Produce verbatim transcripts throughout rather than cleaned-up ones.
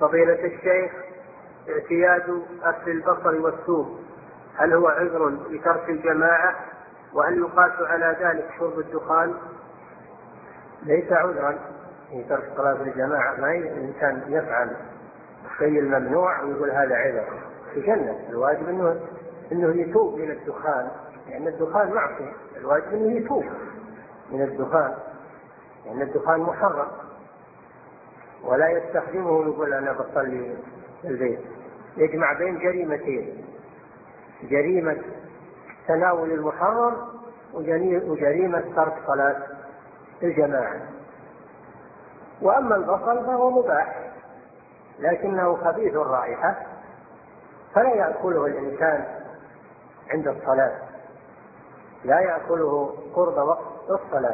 فضيلة الشيخ، اعتياد أكل البصل والثوم هل هو عذر لترك الجماعة؟ وهل يقاس على ذلك شرب الدخان؟ ليس عذرا في ترك صلاة الجماعة. ما الإنسان يفعل الشيء الممنوع ويقول هذا عذر، يجنب. الواجب إنه إنه يتوب من الدخان، لأن الدخان معصية. الواجب إنه يتوب من الدخان، لأن الدخان محرم، ولا يستخدمه ويقول أنا بصلي في البيت. يجمع بين جريمتين: جريمة تناول المحرم وجريمة ترك صلاة الجماعة. وأما البصل فهو مباح لكنه خبيث الرائحة، فلا يأكله الإنسان عند الصلاة، لا يأكله قرب وقت الصلاة،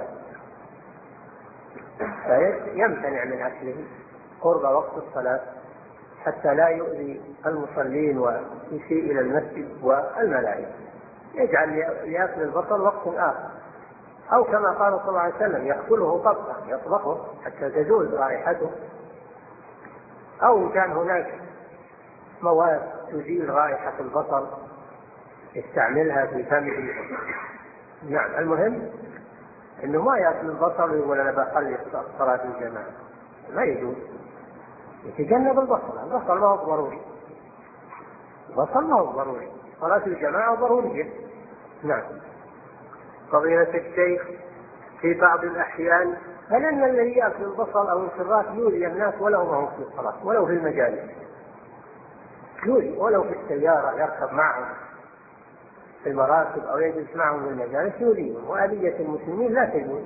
فيمتنع من أكله قرب وقت الصلاة حتى لا يؤذي المصلين ويسيء إلى المسجد والملائكة. يجعل لأكل البصل وقت آخر، أو كما قال صلى الله عليه وسلم يأكله طبقا، يطبخه حتى تزول رائحته، أو إن كان هناك مواد تزيل رائحة البصل يستعملها في فمه. نعم، المهم إنه ما يأكل البصل ويقول أنا بخلي صلاة الجماعة، ما يجوز. يتجنب البصل. البصل ما هو ضروري، البصل ما هو ضروري، صلاة الجماعة ضرورية. نعم. فضيلة الشيخ، في بعض الأحيان هل أن الذي يأكل البصل أو الكراث يؤذي الناس ولو ما هو في الصلاة، ولو في المجالس، يؤذي، ولو في السيارة يركب معهم في المراكب أو يجلس معهم في المجالس يؤذيهم، وأذية المسلمين لا تجوز.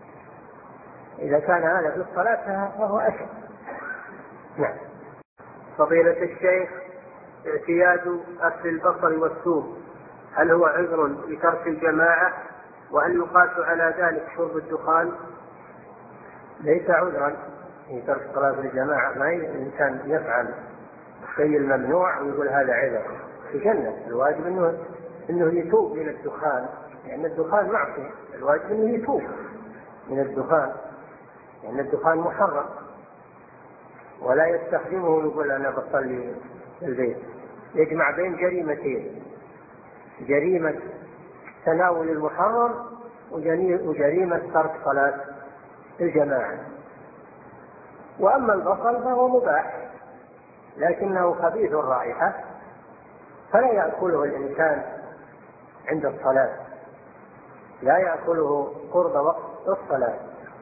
إذا كان هذا في الصلاة فهو أشد. نعم. فضيلة الشيخ، اعتياد أكل البصل والثوم هل هو عذر لترك الجماعة؟ وهل يقاس على ذلك شرب الدخان؟ ليس عذرا في ترك صلاة الجماعة. ما الإنسان يفعل الشيء الممنوع ويقول هذا عذر، يجنب. الواجب إنه إنه يتوب من الدخان، لأن الدخان معصية. الواجب إنه يتوب من الدخان، لأن الدخان محرم، ولا يستخدمه ويقول أنا بصلي في البيت. يجمع بين جريمتين: جريمة تناول المحرم وجريمة ترك صلاة الجماعة. وأما البصل فهو مباح لكنه خبيث الرائحة، فلا يأكله الإنسان عند الصلاة، لا يأكله قرب وقت الصلاة،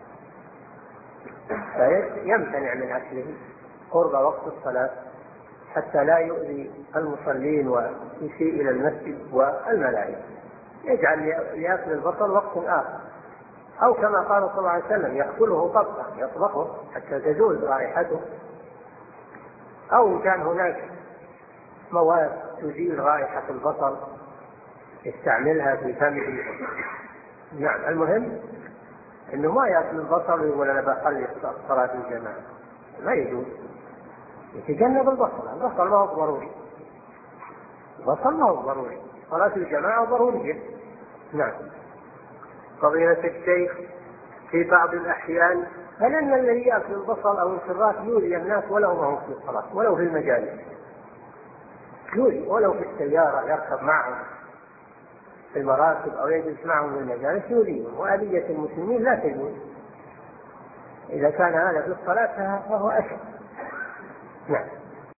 فيمتنع من أكله قرب وقت الصلاة حتى لا يؤذي المصلين ويسيء إلى المسجد والملائكة. يجعل لأكل البصل وقت آخر، أو كما قال صلى الله عليه وسلم يأكله طبقا، يطبخه حتى تزول رائحته، أو إن كان هناك مواد تزيل رائحة البصل يستعملها في فمه. نعم، المهم إنه ما يأكل البصل ويقول أنا بخلي صلاة الجماعة، ما يجوز. يتجنب البصل. البصل ما هو ضروري، البصل ما هو ضروري، صلاة الجماعة ضرورية. نعم. فضيلة الشيخ، في بعض الأحيان هل أن الذي يأكل البصل أو الكراث يؤذي الناس ولو ما هو في الصلاة، ولو في المجالس، يؤذي، ولو في السيارة يركب معهم في المراكب أو يجلس معهم في المجالس يؤذيهم، وأذية المسلمين لا تجوز. إذا كان هذا في الصلاة فهو أشد. نعم.